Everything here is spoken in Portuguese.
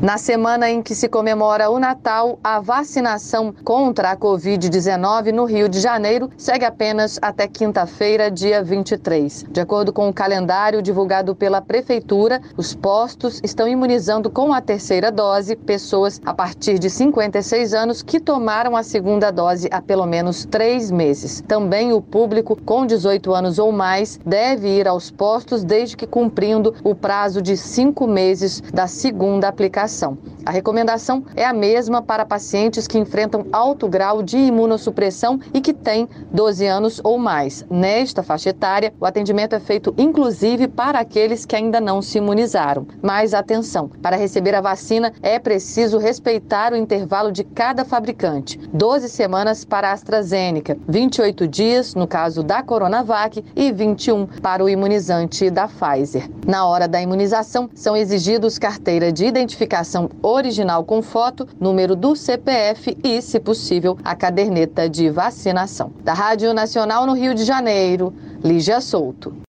Na semana em que se comemora o Natal, a vacinação contra a Covid-19 no Rio de Janeiro segue apenas até quinta-feira, dia 23. De acordo com o calendário divulgado pela Prefeitura, os postos estão imunizando com a terceira dose pessoas a partir de 56 anos que tomaram a segunda dose há pelo menos 3 meses. Também o público com 18 anos ou mais deve ir aos postos desde que cumprindo o prazo de 5 meses da segunda aplicação. A recomendação é a mesma para pacientes que enfrentam alto grau de imunossupressão e que têm 12 anos ou mais. Nesta faixa etária, o atendimento é feito inclusive para aqueles que ainda não se imunizaram. Mas atenção, para receber a vacina é preciso respeitar o intervalo de cada fabricante. 12 semanas para a AstraZeneca, 28 dias no caso da Coronavac e 21 para o imunizante da Pfizer. Na hora da imunização, são exigidos carteira de identificação original com foto, número do CPF e, se possível, a caderneta de vacinação. Da Rádio Nacional no Rio de Janeiro, Lígia Souto.